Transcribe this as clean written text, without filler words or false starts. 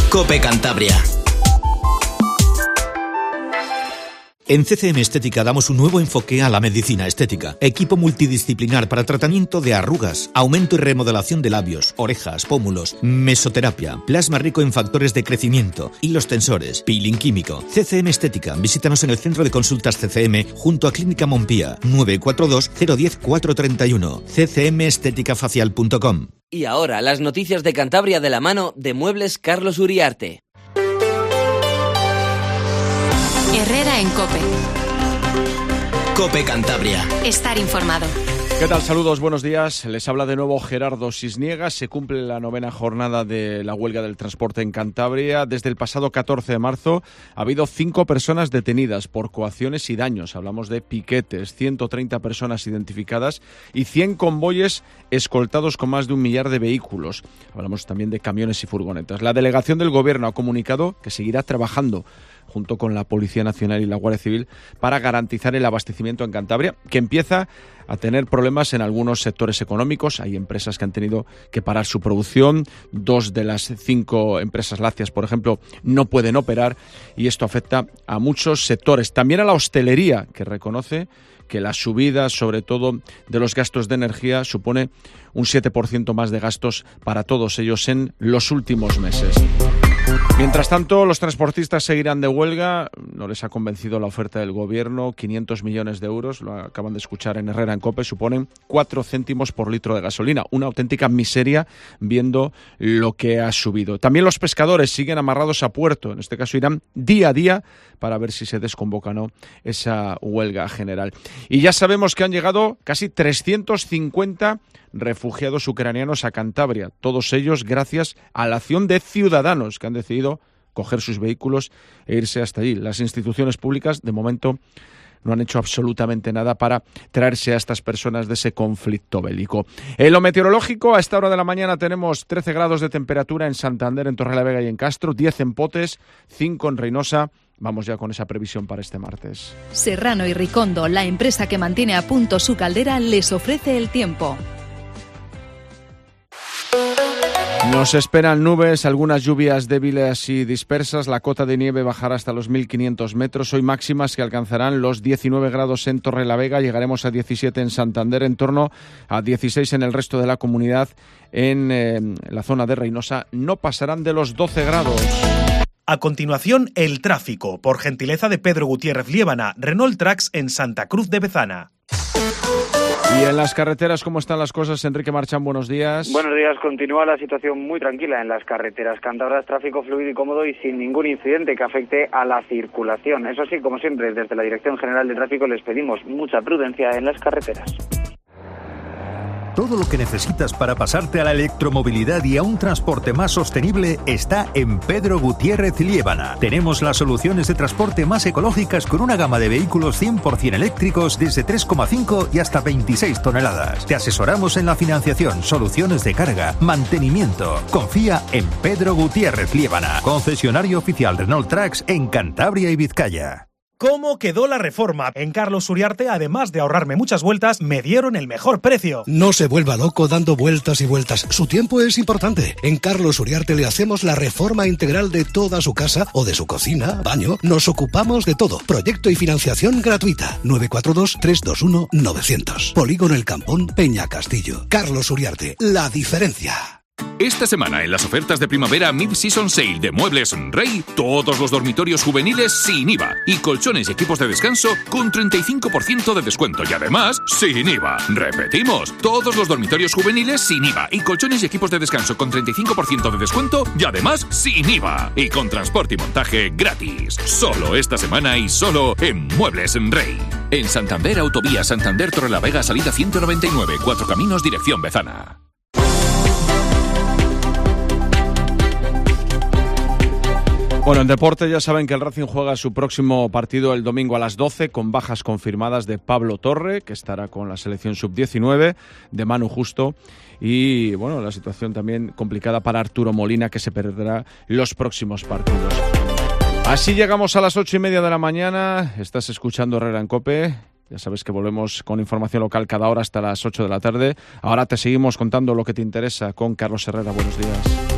COPE Cantabria. En CCM Estética damos un nuevo enfoque a la medicina estética. Equipo multidisciplinar para tratamiento de arrugas, aumento y remodelación de labios, orejas, pómulos, mesoterapia, plasma rico en factores de crecimiento, hilos tensores, peeling químico. CCM Estética. Visítanos en el Centro de Consultas CCM junto a Clínica Montpía, 942 010 431. ccmesteticafacial.com. Y ahora las noticias de Cantabria de la mano de Muebles Carlos Uriarte. Herrera en COPE. COPE Cantabria. Estar informado. ¿Qué tal? Saludos, buenos días. Les habla de nuevo Gerardo Cisniega. Se cumple la 9ª jornada de la huelga del transporte en Cantabria. Desde el pasado 14 de marzo ha habido 5 personas detenidas por coacciones y daños. Hablamos de piquetes, 130 personas identificadas y 100 convoyes escoltados con más de 1 millar de vehículos. Hablamos también de camiones y furgonetas. La delegación del Gobierno ha comunicado que seguirá trabajando junto con la Policía Nacional y la Guardia Civil para garantizar el abastecimiento en Cantabria, que empieza a tener problemas en algunos sectores económicos. Hay empresas que han tenido que parar su producción. 2 de las 5 empresas lácteas, por ejemplo, no pueden operar y esto afecta a muchos sectores. También a la hostelería, que reconoce que la subida, sobre todo de los gastos de energía, supone un 7% más de gastos para todos ellos en los últimos meses. Mientras tanto, los transportistas seguirán de huelga. No les ha convencido la oferta del Gobierno. 500 millones de euros, lo acaban de escuchar en Herrera en COPE, suponen 4 céntimos por litro de gasolina. Una auténtica miseria viendo lo que ha subido. También los pescadores siguen amarrados a puerto. En este caso irán día a día para ver si se desconvoca o no esa huelga general. Y ya sabemos que han llegado casi 350 refugiados ucranianos a Cantabria, todos ellos gracias a la acción de ciudadanos que han decidido coger sus vehículos e irse hasta allí. Las instituciones públicas, de momento, no han hecho absolutamente nada para traerse a estas personas de ese conflicto bélico. En lo meteorológico, a esta hora de la mañana tenemos 13 grados de temperatura en Santander, en Torrelavega y en Castro, 10 en Potes, 5 en Reynosa. Vamos ya con esa previsión para este martes. Serrano y Ricondo, la empresa que mantiene a punto su caldera, les ofrece el tiempo. Nos esperan nubes, algunas lluvias débiles y dispersas. La cota de nieve bajará hasta los 1.500 metros. Hoy máximas que alcanzarán los 19 grados en Torrelavega. Llegaremos a 17 en Santander, en torno a 16 en el resto de la comunidad. En la zona de Reynosa no pasarán de los 12 grados. A continuación, el tráfico, por gentileza de Pedro Gutiérrez Liébana, Renault Trax en Santa Cruz de Bezana. Y en las carreteras, ¿cómo están las cosas? Enrique Marchán, buenos días. Buenos días. Continúa la situación muy tranquila en las carreteras cántabras, tráfico fluido y cómodo y sin ningún incidente que afecte a la circulación. Eso sí, como siempre, desde la Dirección General de Tráfico les pedimos mucha prudencia en las carreteras. Todo lo que necesitas para pasarte a la electromovilidad y a un transporte más sostenible está en Pedro Gutiérrez Liébana. Tenemos las soluciones de transporte más ecológicas con una gama de vehículos 100% eléctricos desde 3,5 y hasta 26 toneladas. Te asesoramos en la financiación, soluciones de carga, mantenimiento. Confía en Pedro Gutiérrez Liébana, concesionario oficial Renault Trax en Cantabria y Vizcaya. ¿Cómo quedó la reforma? En Carlos Uriarte, además de ahorrarme muchas vueltas, me dieron el mejor precio. No se vuelva loco dando vueltas y vueltas. Su tiempo es importante. En Carlos Uriarte le hacemos la reforma integral de toda su casa o de su cocina, baño. Nos ocupamos de todo. Proyecto y financiación gratuita. 942-321-900. Polígono El Campón, Peña Castillo. Carlos Uriarte, la diferencia. Esta semana en las ofertas de primavera Mid-Season Sale de Muebles Rey, todos los dormitorios juveniles sin IVA y colchones y equipos de descanso con 35% de descuento y además sin IVA. Repetimos, todos los dormitorios juveniles sin IVA y colchones y equipos de descanso con 35% de descuento y además sin IVA y con transporte y montaje gratis. Solo esta semana y solo en Muebles Rey. En Santander, Autovía Santander Torrelavega, salida 199, 4 Caminos, dirección Bezana. Bueno, en deporte ya saben que el Racing juega su próximo partido el domingo a las 12 con bajas confirmadas de Pablo Torre, que estará con la selección sub-19, de Manu Justo y, bueno, la situación también complicada para Arturo Molina, que se perderá los próximos partidos. Así llegamos a las 8:30 de la mañana. Estás escuchando Herrera en COPE. Ya sabes que volvemos con información local cada hora hasta las 8 de la tarde. Ahora te seguimos contando lo que te interesa con Carlos Herrera. Buenos días.